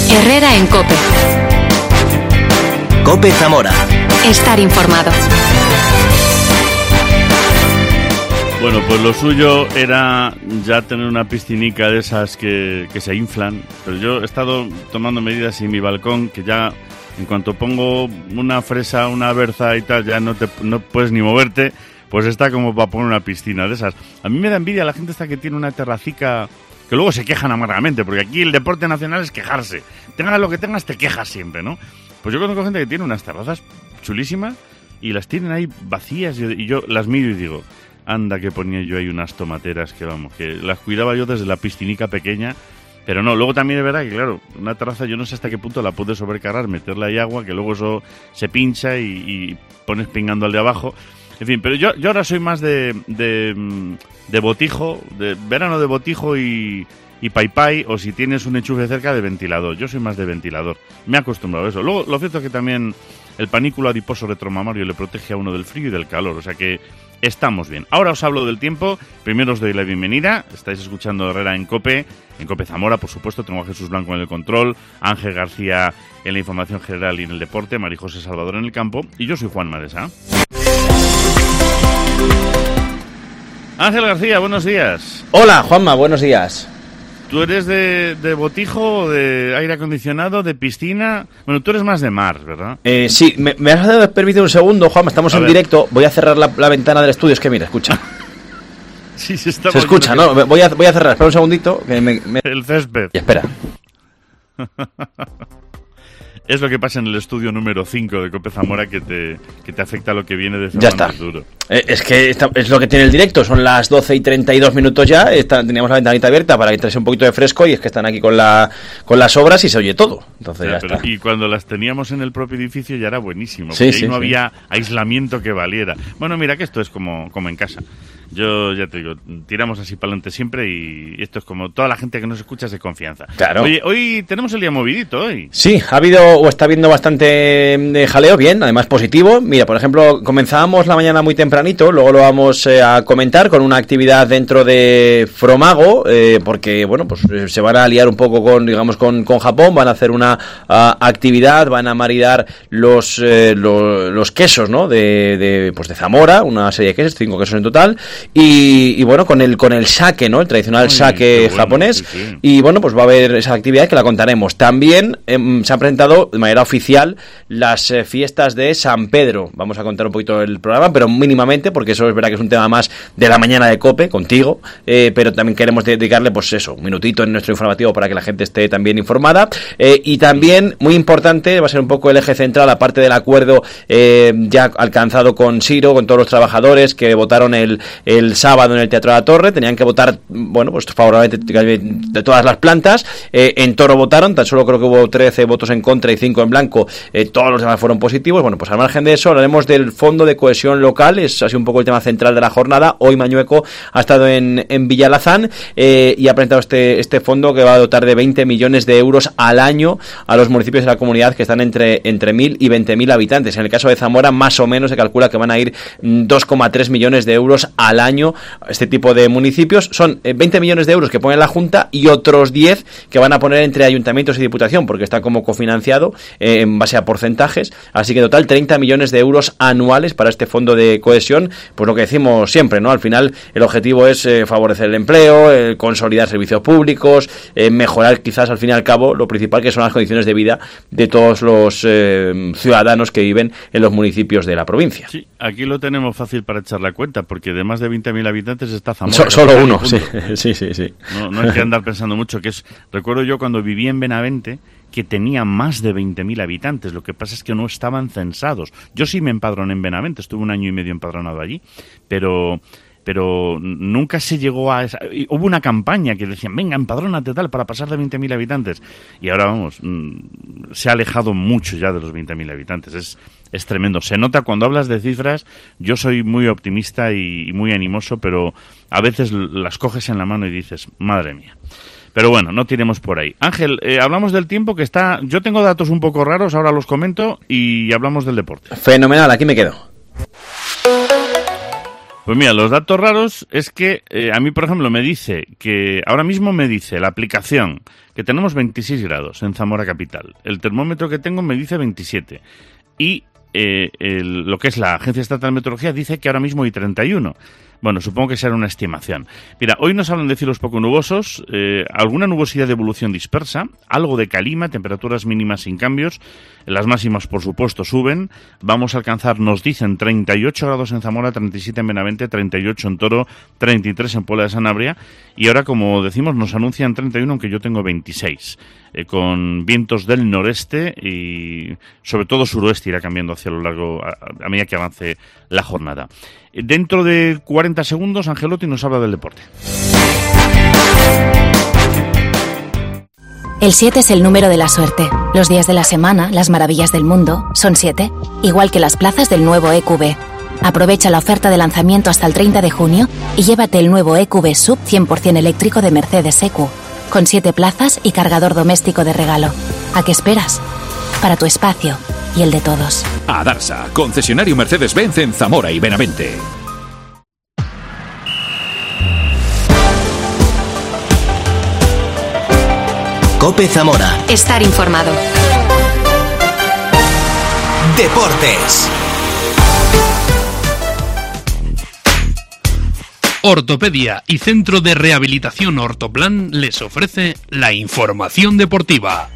Herrera en COPE. COPE Zamora. Estar informado. Bueno, pues lo suyo era ya tener una piscinica de esas que se inflan, pero yo he estado tomando medidas en mi balcón que ya en cuanto pongo una fresa, una berza y tal, ya no puedes ni moverte, pues está como para poner una piscina de esas. A mí me da envidia la gente esta que tiene una terracica que luego se quejan amargamente, porque aquí el deporte nacional es quejarse. Tengas lo que tengas, te quejas siempre, ¿no? Pues yo conozco gente que tiene unas terrazas chulísimas y las tienen ahí vacías y yo las miro y digo, anda que ponía yo ahí unas tomateras que vamos, que las cuidaba yo desde la piscinica pequeña, pero no, luego también es verdad que claro, una terraza yo no sé hasta qué punto la puedes sobrecargar, meterle ahí agua, que luego eso se pincha y pones pingando al de abajo. En fin, pero yo ahora soy más de botijo, de verano de botijo y pai, o si tienes un enchufe cerca de ventilador. Yo soy más de ventilador. Me he acostumbrado a eso. Luego, lo cierto es que también el panículo adiposo retromamario le protege a uno del frío y del calor, o sea que estamos bien. Ahora os hablo del tiempo. Primero os doy la bienvenida. Estáis escuchando Herrera en COPE Zamora, por supuesto. Tengo a Jesús Blanco en el control, Ángel García en la información general y en el deporte, María José Salvador en el campo, y yo soy Juan Madesa. Ángel García, buenos días. Hola, Juanma, buenos días. ¿Tú eres de botijo, de aire acondicionado, de piscina? Bueno, tú eres más de mar, ¿verdad? Sí, ¿me has dado permiso un segundo, Juanma? Estamos en directo. Voy a cerrar la ventana del estudio. Es que mira, escucha. Sí, se escucha, ¿no? Voy a cerrar. Espera un segundito. El césped. Y espera. Es lo que pasa en el estudio número 5 de COPE Zamora que te afecta lo que viene de ya está. Más duro. Es que es lo que tiene el directo. Son las 12:32 ya. Teníamos la ventanita abierta para que entrase un poquito de fresco y es que están aquí con las obras y se oye todo. Entonces ya está. Y cuando las teníamos en el propio edificio ya era buenísimo. Sí, ahí no había aislamiento que valiera. Bueno, mira que esto es como en casa. Yo ya te digo, tiramos así para adelante siempre y esto es como toda la gente que nos escucha es de confianza. Claro. Oye, hoy tenemos el día movidito hoy. Sí, ha habido o está habiendo bastante jaleo, bien, además positivo. Mira, por ejemplo, comenzábamos la mañana muy tempranito, luego lo vamos a comentar con una actividad dentro de Fromago, porque, bueno, pues se van a liar un poco con Japón, van a hacer una actividad, van a maridar los quesos, ¿no? De Zamora, una serie de quesos, 5 quesos en total. Y bueno, con el sake, ¿no? El tradicional sake japonés. Sí. Y bueno, pues va a haber esa actividad que la contaremos. También se han presentado de manera oficial las fiestas de San Pedro. Vamos a contar un poquito el programa, pero mínimamente, porque eso es verdad que es un tema más de la mañana de COPE, contigo. Pero también queremos dedicarle, pues eso, un minutito en nuestro informativo para que la gente esté también informada. Y también, muy importante, va a ser un poco el eje central, aparte del acuerdo ya alcanzado con Siro, con todos los trabajadores que votaron el sábado en el Teatro de la Torre. Tenían que votar, bueno, pues favorablemente de todas las plantas. En Toro votaron, tan solo creo que hubo 13 votos en contra y 5 en blanco. Todos los demás fueron positivos. Bueno, pues al margen de eso, hablaremos del Fondo de Cohesión Local. Es así un poco el tema central de la jornada. Hoy Mañueco ha estado en Villalazán y ha presentado este fondo que va a dotar de 20 millones de euros al año a los municipios de la comunidad que están entre 1.000 y 20.000 habitantes. En el caso de Zamora, más o menos se calcula que van a ir 2,3 millones de euros al año a este tipo de municipios. Son 20 millones de euros que pone la Junta y otros 10 que van a poner entre ayuntamientos y diputación, porque está como cofinanciado en base a porcentajes. Así que en total 30 millones de euros anuales para este fondo de cohesión. Pues lo que decimos siempre, ¿no? Al final el objetivo es favorecer el empleo, consolidar servicios públicos, mejorar quizás al fin y al cabo lo principal, que son las condiciones de vida de todos los ciudadanos que viven en los municipios de la provincia. Sí, aquí lo tenemos fácil para echar la cuenta, porque de más de 20.000 habitantes está Zamora. Solo uno, sí. No hay que andar pensando mucho, recuerdo yo cuando viví en Benavente, que tenía más de 20.000 habitantes. Lo que pasa es que no estaban censados. Yo sí me empadroné en Benavente, estuve 1 año y medio empadronado allí, pero nunca se llegó a esa. Hubo una campaña que decían, venga, empadrónate tal, para pasar de 20.000 habitantes. Y ahora, vamos, se ha alejado mucho ya de los 20.000 habitantes. Es tremendo. Se nota cuando hablas de cifras. Yo soy muy optimista y muy animoso, pero a veces las coges en la mano y dices, madre mía. Pero bueno, no tiremos por ahí. Ángel, hablamos del tiempo que está. Yo tengo datos un poco raros, ahora los comento y hablamos del deporte. Fenomenal, aquí me quedo. Pues mira, los datos raros es que a mí, por ejemplo, me dice que ahora mismo me dice la aplicación que tenemos 26 grados en Zamora capital. El termómetro que tengo me dice 27. Y lo que es la Agencia Estatal de Meteorología dice que ahora mismo hay 31. Bueno, supongo que será una estimación. Mira, hoy nos hablan de cielos poco nubosos, alguna nubosidad de evolución dispersa, algo de calima, temperaturas mínimas sin cambios, las máximas, por supuesto, suben. Vamos a alcanzar, nos dicen, 38 grados en Zamora, 37 en Benavente, 38 en Toro, 33 en Puebla de Sanabria. Y ahora, como decimos, nos anuncian 31, aunque yo tengo 26. Con vientos del noreste y sobre todo suroeste irá cambiando hacia lo largo a medida que avance la jornada. Dentro de 40 segundos, Angelotti nos habla del deporte. El 7 es el número de la suerte. Los días de la semana, las maravillas del mundo, son 7, igual que las plazas del nuevo EQB. Aprovecha la oferta de lanzamiento hasta el 30 de junio y llévate el nuevo EQB Sub 100% eléctrico de Mercedes EQ, con 7 plazas y cargador doméstico de regalo. ¿A qué esperas? Para tu espacio y el de todos. Adarsa, concesionario Mercedes-Benz en Zamora y Benavente. COPE Zamora. Estar informado. Deportes. Ortopedia y Centro de Rehabilitación Ortoplan les ofrece la información deportiva.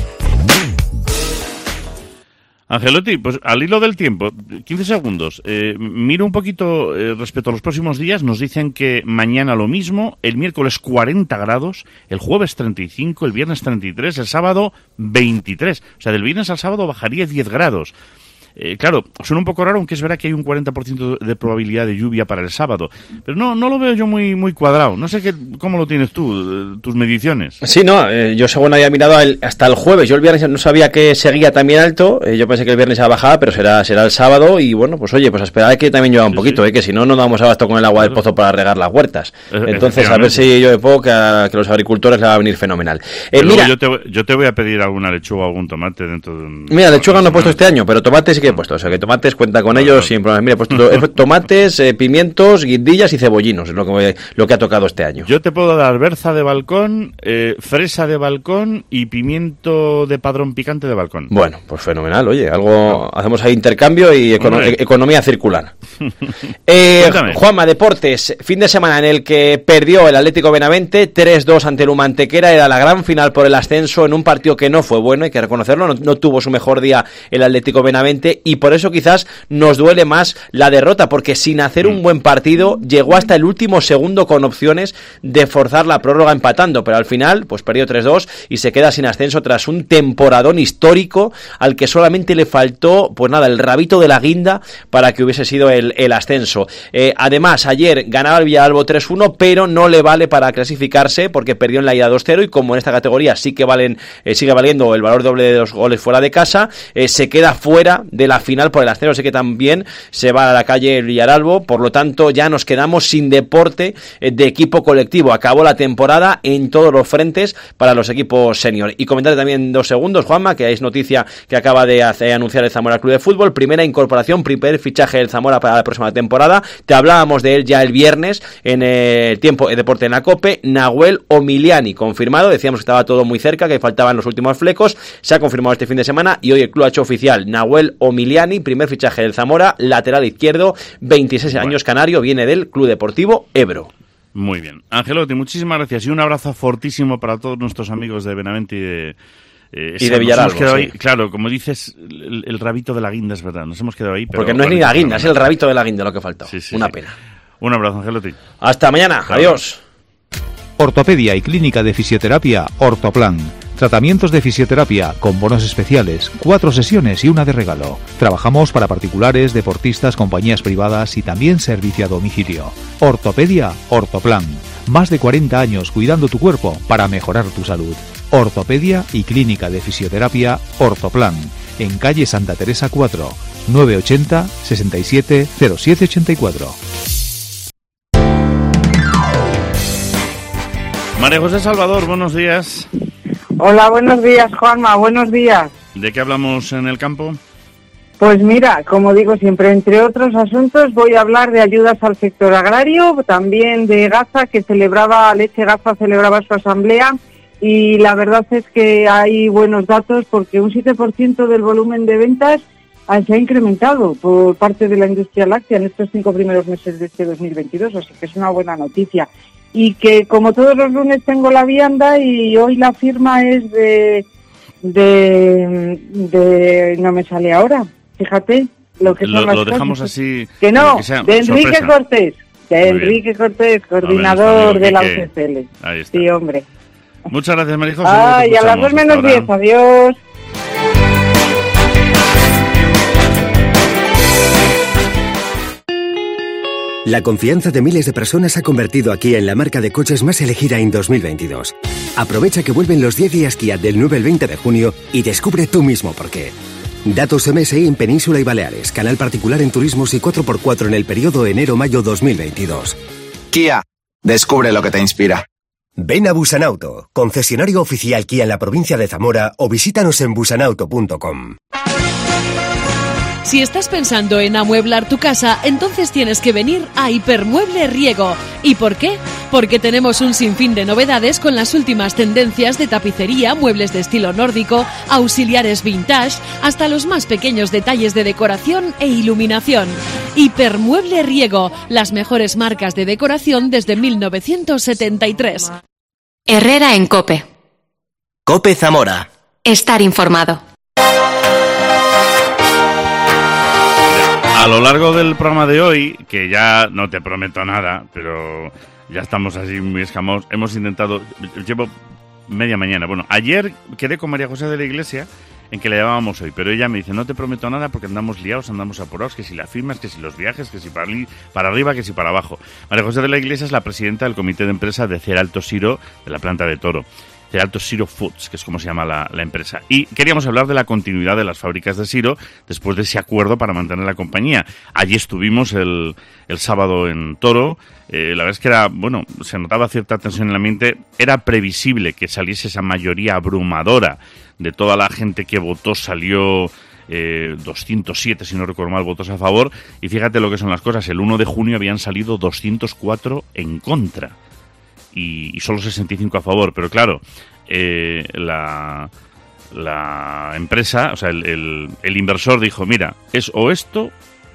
Angelotti, pues al hilo del tiempo, 15 segundos. Miro un poquito respecto a los próximos días. Nos dicen que mañana lo mismo, el miércoles 40 grados, el jueves 35, el viernes 33, el sábado 23. O sea, del viernes al sábado bajaría 10 grados. Claro, suena un poco raro, aunque es verdad que hay un 40% de probabilidad de lluvia para el sábado. Pero no lo veo yo muy cuadrado. No sé cómo lo tienes tú, tus mediciones. Sí, no, yo según había mirado hasta el jueves. Yo el viernes no sabía que seguía también alto. Yo pensé que el viernes iba a bajar, pero será el sábado. Y bueno, pues oye, pues a esperar que también llueva un poquito, que si no, no damos abasto con el agua del pozo para regar las huertas. Entonces, a ver si llueve poco, que los agricultores le va a venir fenomenal. Mira, yo te voy a pedir alguna lechuga o algún tomate dentro de un... Mira, lechuga no he puesto este año, pero tomates sí que he puesto. O sea, que tomates cuenta con ellos sin problemas. Mira, he puesto tomates, pimientos, guindillas y cebollinos. Es lo que ha tocado este año. Yo te puedo dar berza de balcón, fresa de balcón y pimiento de padrón picante de balcón. Bueno, pues fenomenal. Oye, hacemos ahí intercambio y economía circular. Juanma, deportes. Fin de semana en el que perdió el Atlético Benavente 3-2 ante el Humantequera. Era la gran final por el ascenso en un partido que no fue bueno, hay que reconocerlo. No tuvo su mejor día el Atlético Benavente y por eso quizás nos duele más la derrota, porque sin hacer un buen partido llegó hasta el último segundo con opciones de forzar la prórroga empatando, pero al final pues perdió 3-2 y se queda sin ascenso tras un temporadón histórico al que solamente le faltó pues nada, el rabito de la guinda para que hubiese sido el ascenso. Además, ayer ganaba el Villalba 3-1, pero no le vale para clasificarse porque perdió en la ida 2-0 y como en esta categoría sigue valiendo el valor doble de los goles fuera de casa, se queda fuera de la final por el ascenso, así que también se va a la calle el Villaralbo, por lo tanto ya nos quedamos sin deporte de equipo colectivo. Acabó la temporada en todos los frentes para los equipos senior. Y comentar también 2 segundos, Juanma, que es noticia que acaba de anunciar el Zamora Club de Fútbol, primera incorporación, primer fichaje del Zamora para la próxima temporada. Te hablábamos de él ya el viernes en el tiempo de deporte en la COPE, Nahuel Omiliani, confirmado, decíamos que estaba todo muy cerca, que faltaban los últimos flecos, se ha confirmado este fin de semana y hoy el club ha hecho oficial Nahuel Omiliani, primer fichaje del Zamora, lateral izquierdo, 26 años, canario, viene del Club Deportivo Ebro. Muy bien. Angelotti, muchísimas gracias y un abrazo fortísimo para todos nuestros amigos de Benavente y de Villaralbo. Sí. Claro, como dices, el rabito de la guinda, es verdad, nos hemos quedado ahí. Pero porque no es ni la guinda, es el rabito de la guinda lo que falta. Sí, una pena. Un abrazo, Angelotti. Hasta mañana, claro. Adiós. Ortopedia y clínica de fisioterapia Ortoplan. Tratamientos de fisioterapia con bonos especiales, 4 sesiones y una de regalo. Trabajamos para particulares, deportistas, compañías privadas y también servicio a domicilio. Ortopedia Ortoplan. Más de 40 años cuidando tu cuerpo para mejorar tu salud. Ortopedia y clínica de fisioterapia Ortoplan. En calle Santa Teresa 4, 980 67 0784. María José Salvador, buenos días. Hola, buenos días, Juanma, buenos días. ¿De qué hablamos en el campo? Pues mira, como digo siempre, entre otros asuntos voy a hablar de ayudas al sector agrario, también de Gaza, que Leche Gaza celebraba su asamblea, y la verdad es que hay buenos datos porque un 7% del volumen de ventas se ha incrementado por parte de la industria láctea en estos 5 primeros meses de este 2022, así que es una buena noticia. Y que como todos los lunes tengo la vianda y hoy la firma es de no me sale ahora, fíjate lo que son las lo dejamos cosas. Así que no, que sea de Enrique sorpresa. Cortés, Muy Enrique Cortés, coordinador de la Quique. UCCL. Ahí está. Sí, hombre. Muchas gracias, María José. Ay, a las 2 menos 10, adiós. La confianza de miles de personas ha convertido a Kia en la marca de coches más elegida en 2022. Aprovecha que vuelven los 10 días Kia del 9 al 20 de junio y descubre tú mismo por qué. Datos MSI en Península y Baleares, canal particular en turismos y 4x4 en el periodo enero-mayo 2022. Kia, descubre lo que te inspira. Ven a Busanauto, concesionario oficial Kia en la provincia de Zamora, o visítanos en busanauto.com. Si estás pensando en amueblar tu casa, entonces tienes que venir a Hipermueble Riego. ¿Y por qué? Porque tenemos un sinfín de novedades con las últimas tendencias de tapicería, muebles de estilo nórdico, auxiliares vintage, hasta los más pequeños detalles de decoración e iluminación. Hipermueble Riego, las mejores marcas de decoración desde 1973. Herrera en COPE. COPE Zamora. Estar informado. A lo largo del programa de hoy, que ya no te prometo nada, pero ya estamos así muy escamosos, hemos intentado, llevo media mañana, bueno, ayer quedé con María José de la Iglesia en que la llamábamos hoy, pero ella me dice, no te prometo nada porque andamos liados, andamos apurados, que si las firmas, que si los viajes, que si para arriba, que si para abajo. María José de la Iglesia es la presidenta del comité de empresa de Ceralto Siro, de la planta de Toro. Ceralto Siro Foods, que es como se llama la empresa. Y queríamos hablar de la continuidad de las fábricas de Siro después de ese acuerdo para mantener la compañía. Allí estuvimos el sábado en Toro. La verdad es que era, bueno, se notaba cierta tensión en el ambiente. Era previsible que saliese esa mayoría abrumadora de toda la gente que votó. Salió 207, si no recuerdo mal, votos a favor. Y fíjate lo que son las cosas. El 1 de junio habían salido 204 en contra. Y solo 65 a favor, pero claro, la empresa, o sea, el inversor dijo, mira, es o esto,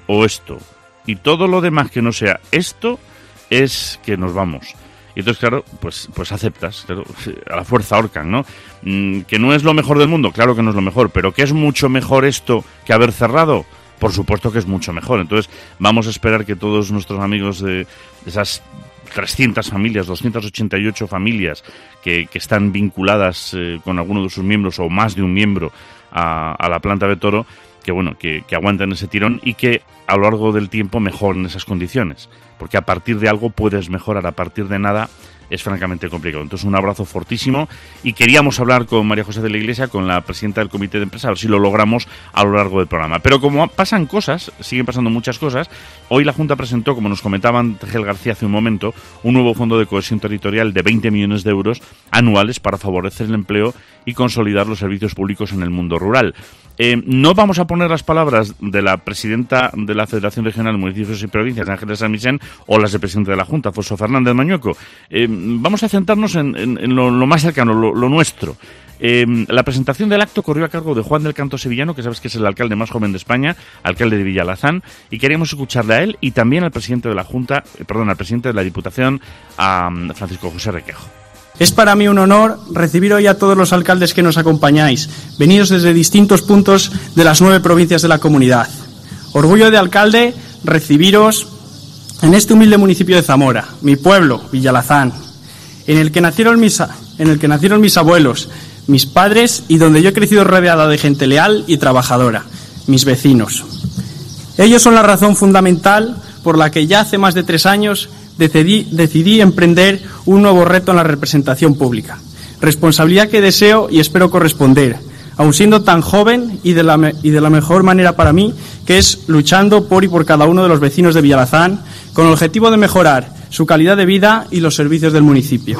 y todo lo demás que no sea esto es que nos vamos. Y entonces, claro, pues aceptas, claro, a la fuerza ahorcan, ¿no? Que no es lo mejor del mundo, claro que no es lo mejor, pero que es mucho mejor esto que haber cerrado, por supuesto que es mucho mejor. Entonces, vamos a esperar que todos nuestros amigos de esas 300 familias, 288 familias que están vinculadas con alguno de sus miembros o más de un miembro a la planta de Toro, que bueno, que aguanten ese tirón y que a lo largo del tiempo mejoren esas condiciones, porque a partir de algo puedes mejorar, a partir de nada es francamente complicado. Entonces, un abrazo fortísimo, y queríamos hablar con María José de la Iglesia, con la presidenta del comité de empresa, a ver si lo logramos a lo largo del programa. Pero como pasan cosas, siguen pasando muchas cosas, hoy la Junta presentó, como nos comentaban Tegel García hace un momento, un nuevo fondo de cohesión territorial de 20 millones de euros anuales para favorecer el empleo y consolidar los servicios públicos en el mundo rural. No vamos a poner las palabras de la presidenta de la Federación Regional de Municipios y Provincias, Ángeles San Vicente, o las del presidente de la Junta, Alfonso Fernández Mañueco. Vamos a centrarnos en lo más cercano, lo nuestro. La presentación del acto corrió a cargo de Juan del Canto Sevillano, que sabes que es el alcalde más joven de España, alcalde de Villalazán, y queríamos escucharle a él y también al presidente de la Junta, al presidente de la Diputación, a Francisco José Requejo. Es para mí un honor recibir hoy a todos los alcaldes que nos acompañáis, venidos desde distintos puntos de las 9 provincias de la comunidad. Orgullo de alcalde recibiros en este humilde municipio de Zamora, mi pueblo, Villalazán, en el que nacieron mis abuelos, mis padres, y donde yo he crecido rodeada de gente leal y trabajadora, mis vecinos. Ellos son la razón fundamental por la que ya hace más de 3 años decidí emprender un nuevo reto en la representación pública. Responsabilidad que deseo y espero corresponder, aun siendo tan joven y de la mejor manera para mí, que es luchando por y por cada uno de los vecinos de Villalazán, con el objetivo de mejorar su calidad de vida y los servicios del municipio.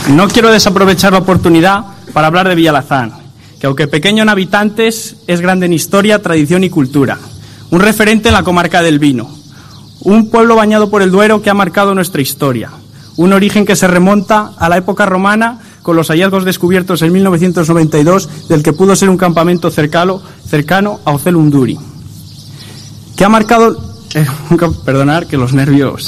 No quiero desaprovechar la oportunidad para hablar de Villalazán, que aunque pequeño en habitantes, es grande en historia, tradición y cultura. Un referente en la comarca del vino. Un pueblo bañado por el Duero que ha marcado nuestra historia. Un origen que se remonta a la época romana con los hallazgos descubiertos en 1992 del que pudo ser un campamento cercano a Ocelunduri. Que ha marcado... Perdonad que los nervios...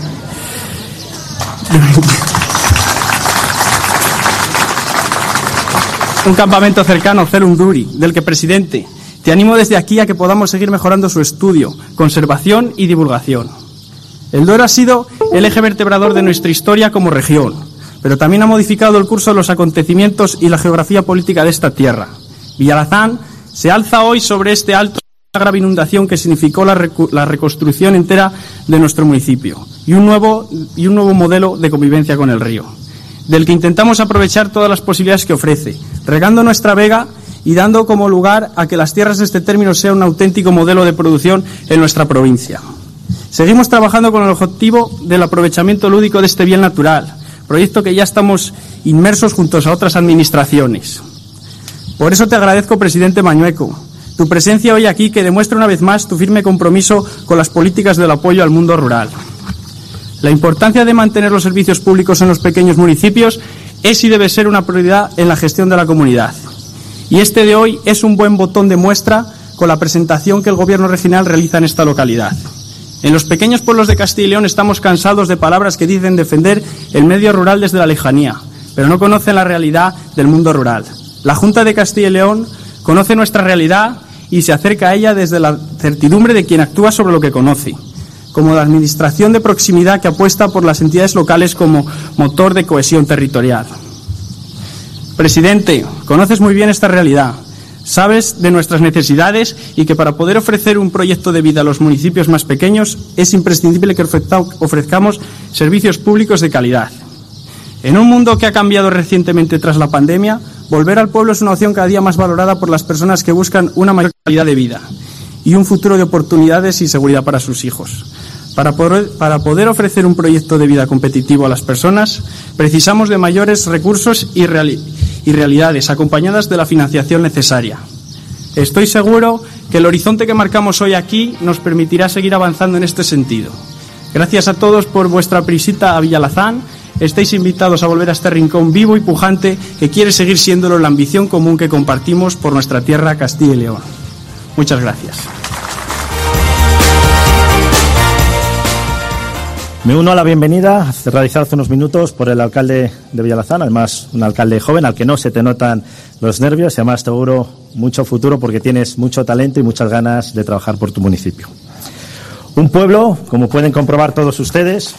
Un campamento cercano a Ocelunduri, del que, presidente, te animo desde aquí a que podamos seguir mejorando su estudio, conservación y divulgación. El Duero ha sido el eje vertebrador de nuestra historia como región, pero también ha modificado el curso de los acontecimientos y la geografía política de esta tierra. Villalazán se alza hoy sobre este alto una grave inundación que significó la reconstrucción entera de nuestro municipio y un nuevo modelo de convivencia con el río, del que intentamos aprovechar todas las posibilidades que ofrece, regando nuestra vega y dando como lugar a que las tierras de este término sean un auténtico modelo de producción en nuestra provincia. Seguimos trabajando con el objetivo del aprovechamiento lúdico de este bien natural, proyecto que ya estamos inmersos juntos a otras administraciones. Por eso te agradezco, presidente Mañueco, tu presencia hoy aquí, que demuestra una vez más tu firme compromiso con las políticas del apoyo al mundo rural. La importancia de mantener los servicios públicos en los pequeños municipios es y debe ser una prioridad en la gestión de la comunidad. Y este de hoy es un buen botón de muestra con la presentación que el Gobierno regional realiza en esta localidad. En los pequeños pueblos de Castilla y León estamos cansados de palabras que dicen defender el medio rural desde la lejanía, pero no conocen la realidad del mundo rural. La Junta de Castilla y León conoce nuestra realidad y se acerca a ella desde la certidumbre de quien actúa sobre lo que conoce, como la administración de proximidad que apuesta por las entidades locales como motor de cohesión territorial. Presidente, conoces muy bien esta realidad, sabes de nuestras necesidades y que para poder ofrecer un proyecto de vida a los municipios más pequeños es imprescindible que ofrezcamos servicios públicos de calidad. En un mundo que ha cambiado recientemente tras la pandemia, volver al pueblo es una opción cada día más valorada por las personas que buscan una mayor calidad de vida y un futuro de oportunidades y seguridad para sus hijos. Para poder ofrecer un proyecto de vida competitivo a las personas, precisamos de mayores recursos y realidades, acompañadas de la financiación necesaria. Estoy seguro que el horizonte que marcamos hoy aquí nos permitirá seguir avanzando en este sentido. Gracias a todos por vuestra visita a Villalazán. Estáis invitados a volver a este rincón vivo y pujante que quiere seguir siéndolo la ambición común que compartimos por nuestra tierra, Castilla y León. Muchas gracias. Me uno a la bienvenida realizada hace unos minutos por el alcalde de Villalazán, además un alcalde joven al que no se te notan los nervios y además seguro mucho futuro porque tienes mucho talento y muchas ganas de trabajar por tu municipio. Un pueblo, como pueden comprobar todos ustedes,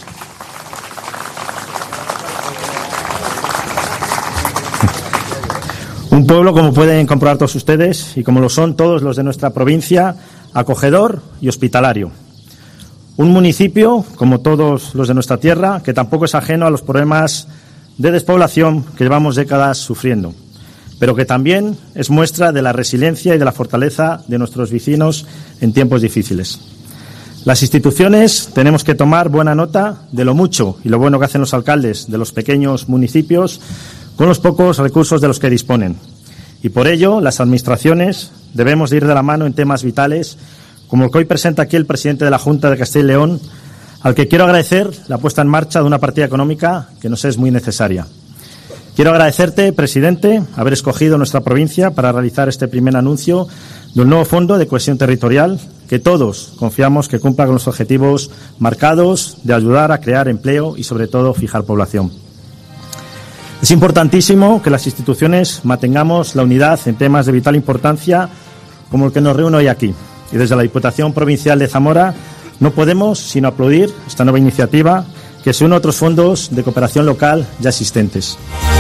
un pueblo, como pueden comprobar todos ustedes y como lo son todos los de nuestra provincia, acogedor y hospitalario. Un municipio, como todos los de nuestra tierra, que tampoco es ajeno a los problemas de despoblación que llevamos décadas sufriendo, pero que también es muestra de la resiliencia y de la fortaleza de nuestros vecinos en tiempos difíciles. Las instituciones tenemos que tomar buena nota de lo mucho y lo bueno que hacen los alcaldes de los pequeños municipios con los pocos recursos de los que disponen. Y por ello, las administraciones debemos de ir de la mano en temas vitales, como el que hoy presenta aquí el presidente de la Junta de Castilla y León, al que quiero agradecer la puesta en marcha de una partida económica que nos es muy necesaria. Quiero agradecerte, presidente, haber escogido nuestra provincia para realizar este primer anuncio de un nuevo fondo de cohesión territorial que todos confiamos que cumpla con los objetivos marcados de ayudar a crear empleo y, sobre todo, fijar población. Es importantísimo que las instituciones mantengamos la unidad en temas de vital importancia como el que nos reúne hoy aquí. Y desde la Diputación Provincial de Zamora no podemos sino aplaudir esta nueva iniciativa que se une a otros fondos de cooperación local ya existentes.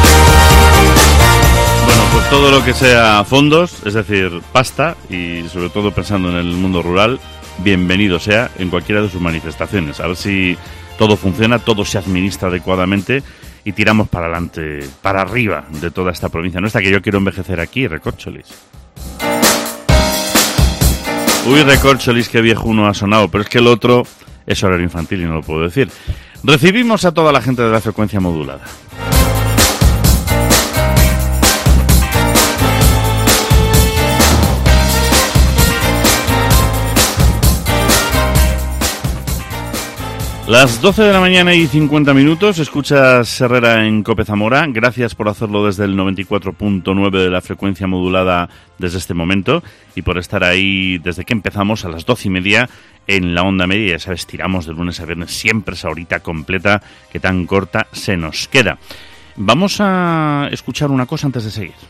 Bueno, pues todo lo que sea fondos, es decir, pasta, y sobre todo pensando en el mundo rural, bienvenido sea en cualquiera de sus manifestaciones. A ver si todo funciona, todo se administra adecuadamente y tiramos para adelante, para arriba de toda esta provincia nuestra, que yo quiero envejecer aquí, Recorcholis. Uy, Recorcholis, qué viejo uno ha sonado, pero es que el otro es horario infantil y no lo puedo decir. Recibimos a toda la gente de la frecuencia modulada. Las 12 de la mañana y 50 minutos, escuchas Herrera en COPE Zamora. Gracias por hacerlo desde el 94.9 de la frecuencia modulada desde este momento y por estar ahí desde que empezamos a las 12:30 en la onda media. Ya sabes, tiramos de lunes a viernes siempre esa horita completa que tan corta se nos queda. Vamos a escuchar una cosa antes de seguir.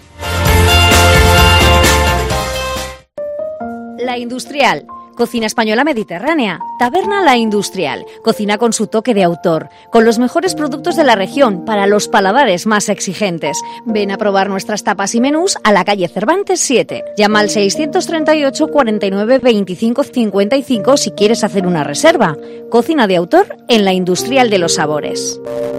La Industrial. Cocina española mediterránea. Taberna La Industrial. Cocina con su toque de autor, con los mejores productos de la región para los paladares más exigentes. Ven a probar nuestras tapas y menús a la calle Cervantes 7. Llama al 638 49 25 55 si quieres hacer una reserva. Cocina de autor en La Industrial de los Sabores.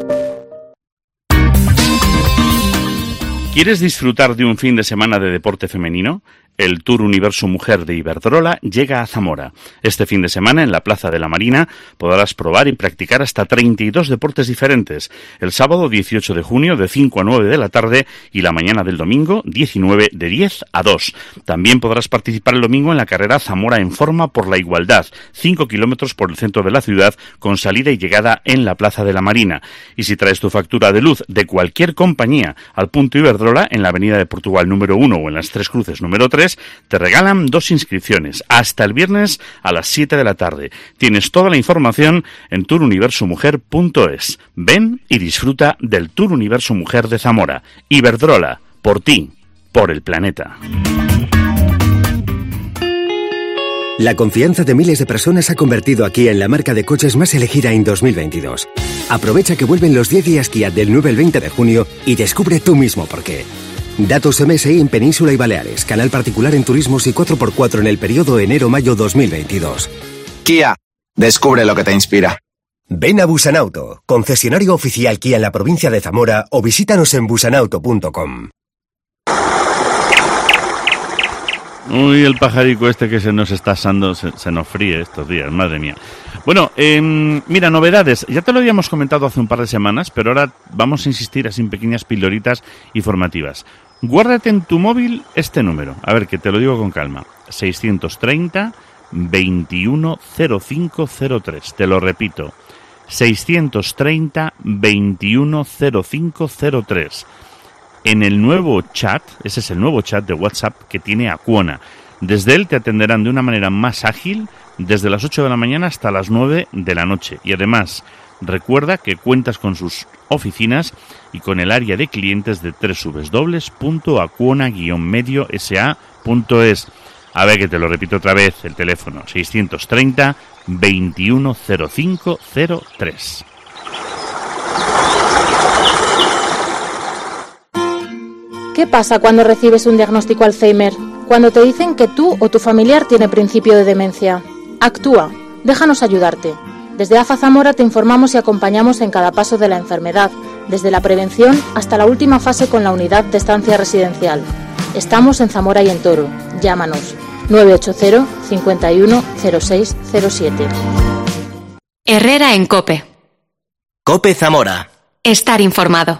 ¿Quieres disfrutar de un fin de semana de deporte femenino? El Tour Universo Mujer de Iberdrola llega a Zamora. Este fin de semana, en la Plaza de la Marina, podrás probar y practicar hasta 32 deportes diferentes. El sábado 18 de junio, de 5 a 9 de la tarde, y la mañana del domingo 19, de 10 a 2. También podrás participar el domingo en la carrera Zamora en Forma por la Igualdad, 5 kilómetros por el centro de la ciudad, con salida y llegada en la Plaza de la Marina. Y si traes tu factura de luz de cualquier compañía al punto Iberdrola, en la Avenida de Portugal número 1 o en las Tres Cruces número 3, te regalan 2 inscripciones hasta el viernes a las 7 de la tarde. Tienes toda la información en touruniversomujer.es. Ven y disfruta del Tour Universo Mujer de Zamora. Iberdrola, por ti, por el planeta. La confianza de miles de personas ha convertido a Kia en la marca de coches más elegida en 2022. Aprovecha que vuelven los 10 días Kia del 9 al 20 de junio y descubre tú mismo por qué. Datos MSI en Península y Baleares, canal particular en turismos y 4x4 en el periodo enero-mayo 2022. Kia, descubre lo que te inspira. Ven a Busanauto, concesionario oficial Kia en la provincia de Zamora, o visítanos en busanauto.com. Uy, el pajarico este que se nos está asando, se nos fríe estos días, madre mía. Bueno, mira, novedades. Ya te lo habíamos comentado hace un par de semanas, pero ahora vamos a insistir así en pequeñas pildoritas informativas. Guárdate en tu móvil este número. A ver, que te lo digo con calma. 630 21 0503. Te lo repito. 630 21 0503. En el nuevo chat, ese es el nuevo chat de WhatsApp que tiene Acuona. Desde él te atenderán de una manera más ágil desde las 8 de la mañana hasta las 9 de la noche. Y además, recuerda que cuentas con sus oficinas y con el área de clientes de www.acuona-mediosa.es. A ver, que te lo repito otra vez, el teléfono 630 21 0503. ¿Qué pasa cuando recibes un diagnóstico Alzheimer? Cuando te dicen que tú o tu familiar tiene principio de demencia. Actúa, déjanos ayudarte. Desde AFA Zamora te informamos y acompañamos en cada paso de la enfermedad, desde la prevención hasta la última fase con la unidad de estancia residencial. Estamos en Zamora y en Toro. Llámanos 980 51 06 07. Herrera en COPE. COPE Zamora. Estar informado.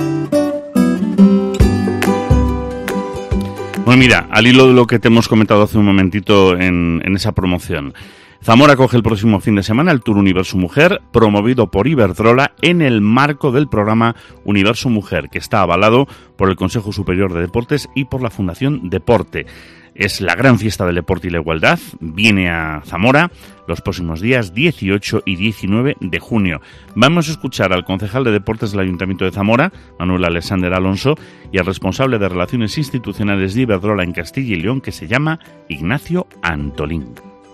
Bueno, mira, al hilo de lo que te hemos comentado hace un momentito en esa promoción, Zamora coge el próximo fin de semana el Tour Universo Mujer, promovido por Iberdrola en el marco del programa Universo Mujer, que está avalado por el Consejo Superior de Deportes y por la Fundación Deporte. Es la gran fiesta del deporte y la igualdad. Viene a Zamora los próximos días 18 y 19 de junio. Vamos a escuchar al concejal de deportes del Ayuntamiento de Zamora, Manuel Alexander Alonso, y al responsable de Relaciones Institucionales de Iberdrola en Castilla y León, que se llama Ignacio Antolín.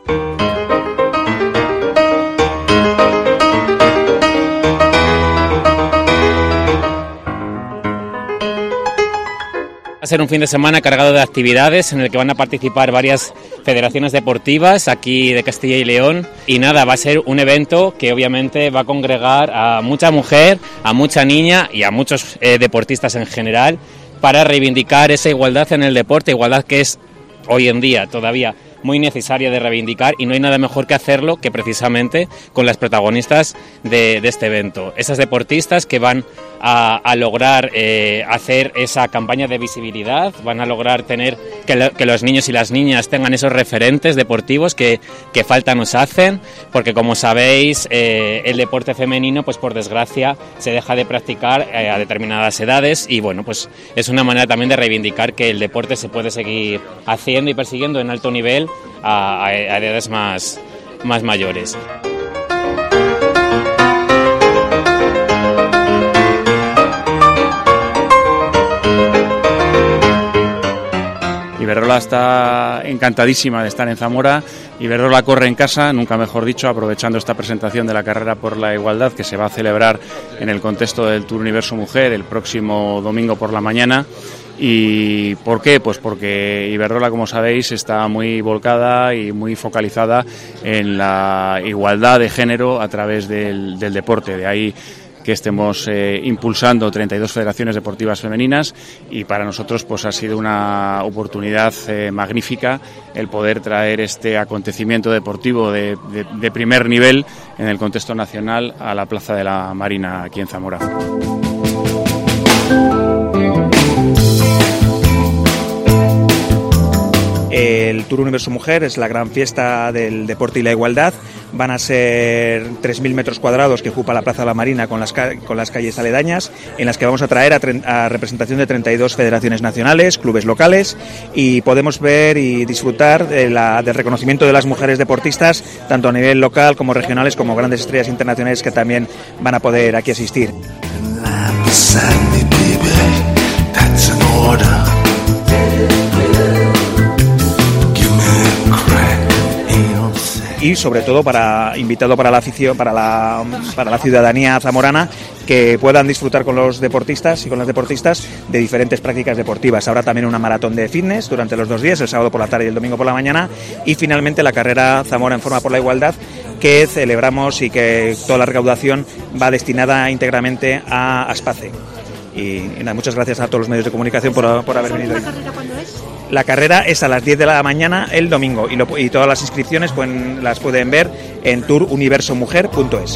Va a ser un fin de semana cargado de actividades en el que van a participar varias federaciones deportivas aquí de Castilla y León. Y nada, va a ser un evento que obviamente va a congregar a mucha mujer, a mucha niña y a muchos deportistas en general para reivindicar esa igualdad en el deporte, igualdad que es hoy en día todavía muy necesaria de reivindicar, y no hay nada mejor que hacerlo que precisamente con las protagonistas de este evento. Esas deportistas que van a lograr hacer esa campaña de visibilidad, van a lograr tener que los niños y las niñas tengan esos referentes deportivos que falta nos hacen, porque como sabéis el deporte femenino, pues por desgracia se deja de practicar a determinadas edades, y bueno, pues es una manera también de reivindicar que el deporte se puede seguir haciendo y persiguiendo en alto nivel a edades más mayores. Iberdrola está encantadísima de estar en Zamora. Iberdrola corre en casa, nunca mejor dicho, aprovechando esta presentación de la carrera por la igualdad que se va a celebrar en el contexto del Tour Universo Mujer el próximo domingo por la mañana. ¿Y por qué? Pues porque Iberdrola, como sabéis, está muy volcada y muy focalizada en la igualdad de género a través del deporte. De ahí que estemos impulsando 32 federaciones deportivas femeninas, y para nosotros pues ha sido una oportunidad magnífica el poder traer este acontecimiento deportivo de primer nivel en el contexto nacional a la Plaza de la Marina aquí en Zamora. El Tour Universo Mujer es la gran fiesta del deporte y la igualdad. Van a ser 3.000 metros cuadrados que ocupa la Plaza de la Marina con las calles aledañas, en las que vamos a traer a representación de 32 federaciones nacionales, clubes locales, y podemos ver y disfrutar del reconocimiento de las mujeres deportistas, tanto a nivel local como regionales, como grandes estrellas internacionales que también van a poder aquí asistir. Y sobre todo invitado para la afición, para la ciudadanía zamorana, que puedan disfrutar con los deportistas y con las deportistas de diferentes prácticas deportivas. Habrá también una maratón de fitness durante los 2 días, el sábado por la tarde y el domingo por la mañana, y finalmente la carrera Zamora en Forma por la Igualdad, que celebramos y que toda la recaudación va destinada íntegramente a Aspace. Y nada, muchas gracias a todos los medios de comunicación por haber venido hoy. La carrera es a las 10 de la mañana el domingo, y todas las inscripciones las pueden ver en touruniversomujer.es.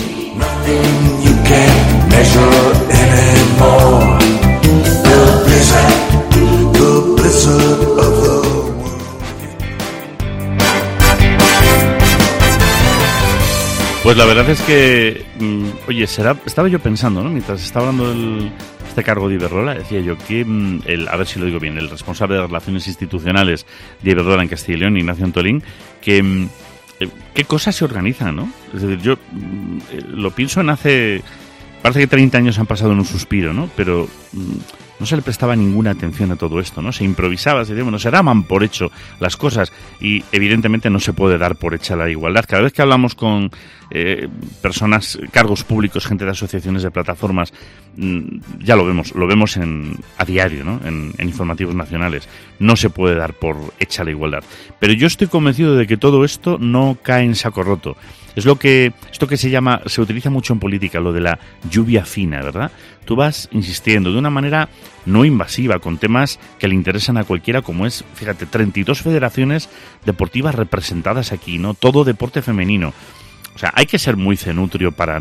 Pues la verdad es que, oye, estaba yo pensando, ¿no? Mientras estaba hablando este cargo de Iberdrola, decía yo que, a ver si lo digo bien, el responsable de Relaciones Institucionales de Iberdrola en Castilla y León, Ignacio Antolín, que qué cosas se organizan, ¿no? Es decir, yo lo pienso parece que 30 años han pasado en un suspiro, ¿no? Pero no se le prestaba ninguna atención a todo esto, ¿no? Se improvisaba, se decía, bueno, se daban por hecho las cosas, y evidentemente no se puede dar por hecha la igualdad. Cada vez que hablamos con personas, cargos públicos, gente de asociaciones, de plataformas, ya lo vemos a diario, ¿no? En informativos nacionales. No se puede dar por hecha la igualdad. Pero yo estoy convencido de que todo esto no cae en saco roto. Es esto que se utiliza mucho en política, lo de la lluvia fina, ¿verdad? Tú vas insistiendo de una manera no invasiva con temas que le interesan a cualquiera, como es, fíjate, 32 federaciones deportivas representadas aquí, ¿no? Todo deporte femenino. O sea, hay que ser muy cenutrio para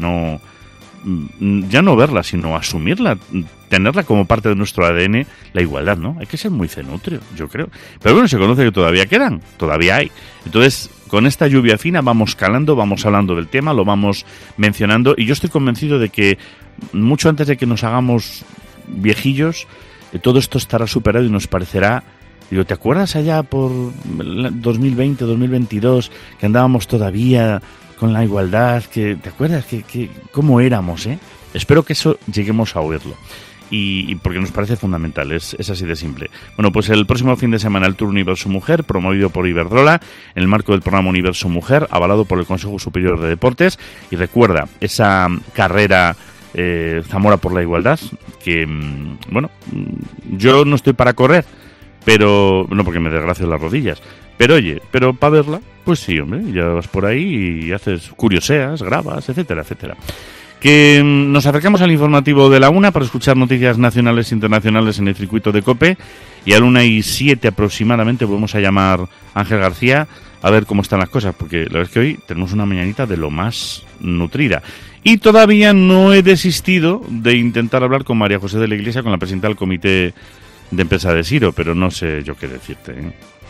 ya no verla, sino asumirla, tenerla como parte de nuestro ADN, la igualdad, ¿no? Hay que ser muy cenutrio, yo creo. Pero bueno, se conoce que todavía quedan, todavía hay. Entonces, con esta lluvia fina vamos calando, vamos hablando del tema, lo vamos mencionando, y yo estoy convencido de que mucho antes de que nos hagamos viejillos, todo esto estará superado y nos parecerá... Digo, ¿te acuerdas allá por 2020, 2022, que andábamos todavía con la igualdad? ¿Te acuerdas que cómo éramos, eh? Espero que eso lleguemos a oírlo. Y porque nos parece fundamental, es así de simple. Bueno, pues el próximo fin de semana el Tour Universo Mujer, promovido por Iberdrola, en el marco del programa Universo Mujer, avalado por el Consejo Superior de Deportes. Y recuerda, esa carrera Zamora por la Igualdad, que, bueno, yo no estoy para correr, pero no, porque me desgracio las rodillas. Pero oye, para verla, pues sí, hombre, ya vas por ahí y haces curioseas, grabas, etcétera, etcétera. Que nos acercamos al informativo de la 1 para escuchar noticias nacionales e internacionales en el circuito de COPE, y a la 1:07 aproximadamente volvemos a llamar a Ángel García, a ver cómo están las cosas, porque la verdad es que hoy tenemos una mañanita de lo más nutrida. Y todavía no he desistido de intentar hablar con María José de la Iglesia, con la presidenta del Comité de Empresa de Siro, pero no sé yo qué decirte, ¿eh?